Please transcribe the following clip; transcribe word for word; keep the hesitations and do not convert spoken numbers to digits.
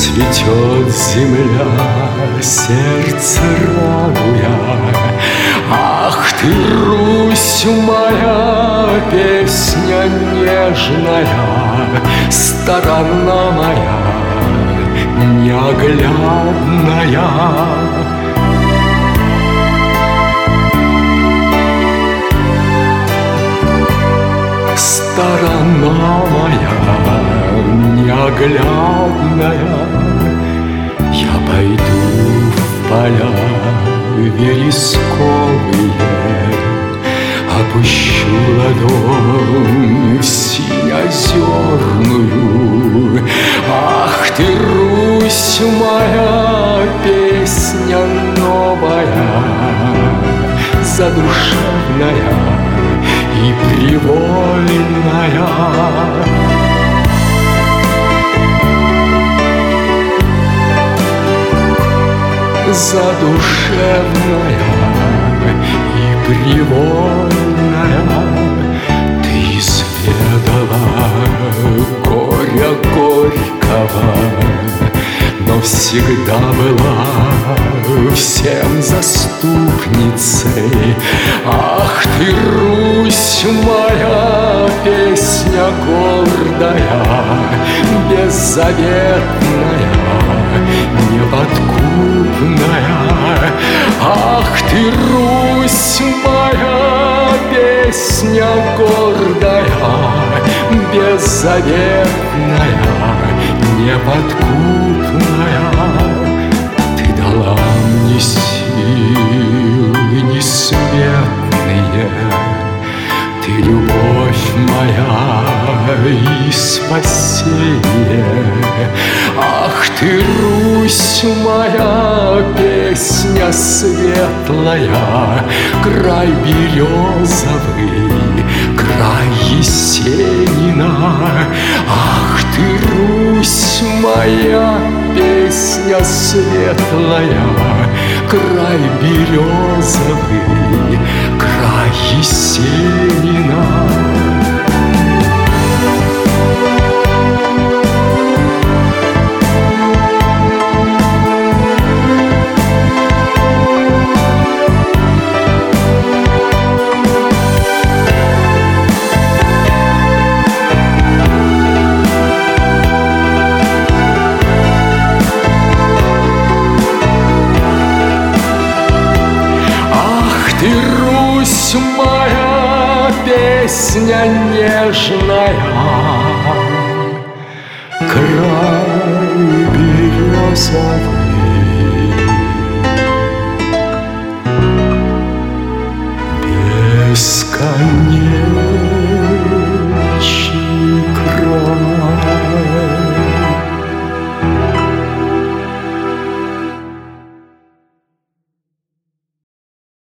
цветет земля, сердце радуя. Ах ты, Русь моя, песня нежная, сторона моя неоглядная. Сторона моя неоглядная, я пойду в поля вересковые, опущу ладонь в синеозерную. Ах ты, Русь моя, песня новая, задушевная и привольная. Задушевная и привольная. Ты изведала горя горького, но всегда была всем заступницей. Ах ты, Русь моя, песня гордая, беззаветная, неподкупная. Ах ты, Русь моя, песня гордая, беззаветная, неподкупная. Ты дала мне силы несметные, ты любовь моя и спасение. Ах ты, Русь моя, песня светлая, край березовый, край Есенина. Ах ты, Русь моя, песня светлая, край березовый, край Есенина. Ты, Русь моя, песня нежная, край березовый, бесконечный.